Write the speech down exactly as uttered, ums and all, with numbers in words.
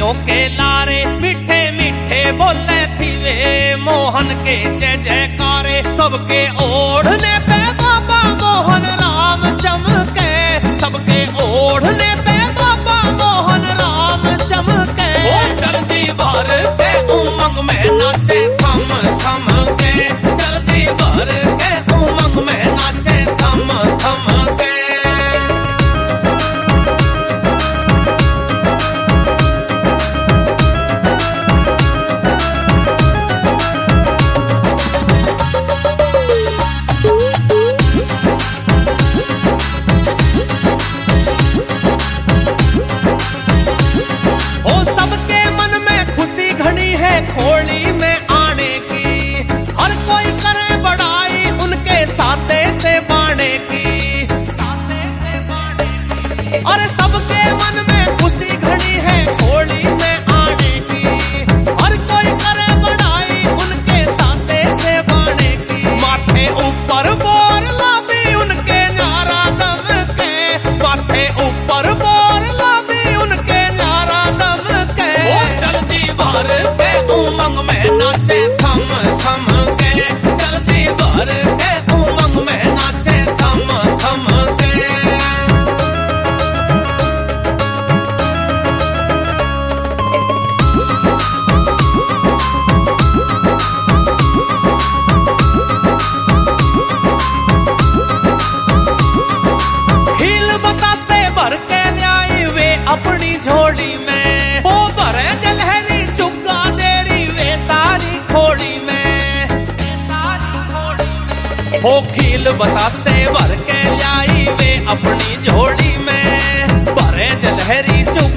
के लारे मीठे मीठे बोले थी वे मोहन के जय जयकारे सबके ओढ़ने पे बाबा मोहन राम चमके सबके ओढ़ने पे बाबा मोहन राम चमके वो जल्दी भर के उमंग में नाचे थम थम के जल्दी भर के उमंग में नाचे थम थम के खोली में आने की हर कोई करे बड़ाई उनके साथे से बाणे की साथे से बाणे की और सबके मन में खुशी घड़ी है खोली में आने की हर कोई करे बड़ाई उनके साथे से बाणे की माथे ऊपर बोर लादी उनके न्यारा दम के माथे ऊपर बोर लादी उनके न्यारा दम के वो जल्दी भर के उमंग में नाचे थम थम के जल्दी भर के उमंग में नाचे थम थम के खील बतासे भर के लाई वे अपनी झोली में वो भरे जलहरी चुग्गा देरी वे सारी खोली में हो खील बतासे भर के लाई वे अपनी झोली में भरे जलहरी चुग्गा